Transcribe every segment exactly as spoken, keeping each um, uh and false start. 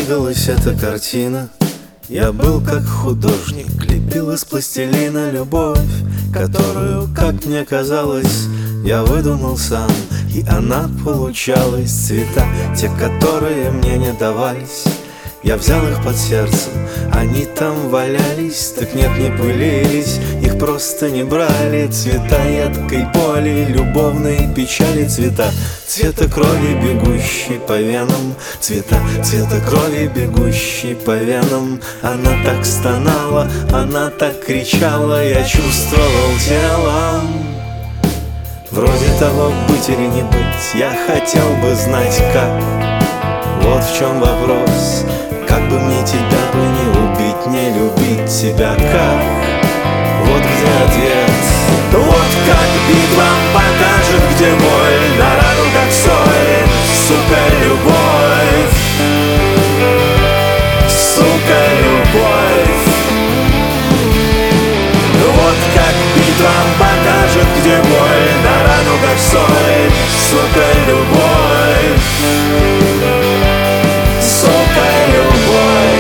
понравилась эта картина. Я был как художник, лепил из пластилина любовь, которую, как мне казалось, я выдумал сам. И она получалась, цвета, те, которые мне не давались. Я взял их под сердцем, они там валялись. Так нет, не пылились, их просто не брали. Цвета едкой боли, любовной печали. Цвета, цвета крови, бегущей по венам. Цвета, цвета крови, бегущей по венам. Она так стонала, она так кричала. Я чувствовал телом, вроде того, быть или не быть. Я хотел бы знать, как. Вот в чем вопрос. Как бы мне тебя бы не убить, не любить тебя как? Вот где ответ. Вот как битва покажет, где боль, на рану как соль. Сука, любовь, сука, любовь. Вот как битва покажет, где боль, на рану как соль. Сука, любовь, сука, любовь.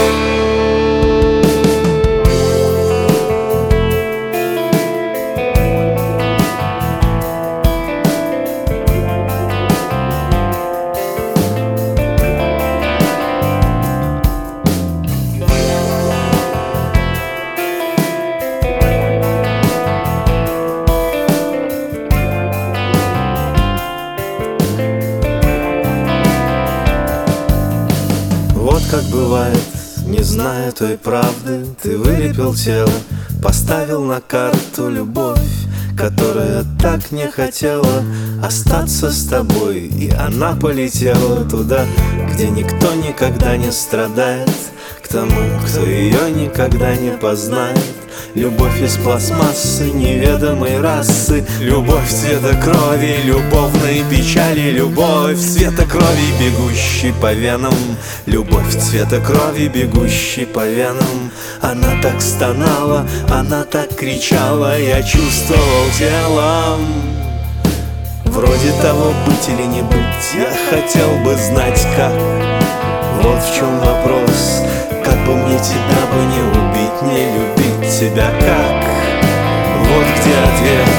Вот как бывает, не зная той правды, ты вылепил тело, поставил на карту любовь, которая так не хотела остаться с тобой. И она полетела туда, где никто никогда не страдает, к тому, кто ее никогда не познает. Любовь из пластмассы неведомой расы. Любовь цвета крови, любовной печали. Любовь цвета крови, бегущей по венам. Любовь цвета крови, бегущей по венам. Она так стонала, она так кричала. Я чувствовал телом, вроде того, быть или не быть. Я хотел бы знать, как. Вот в чем вопрос. Как бы мне тебя бы не убить, не любить тебя как? Вот где ответ.